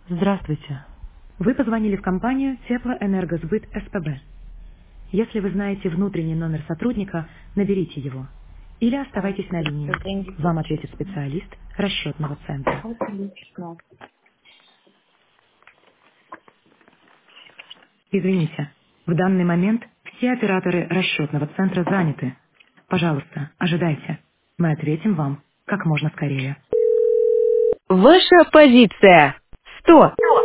Здравствуйте. Вы позвонили в компанию Теплоэнергосбыт СПБ. Если вы знаете внутренний номер сотрудника, наберите его. Или оставайтесь на линии. Вам ответит специалист расчетного центра. Извините, в данный момент все операторы расчетного центра заняты. Пожалуйста, ожидайте. Мы ответим вам как можно скорее. Ваша позиция. 100.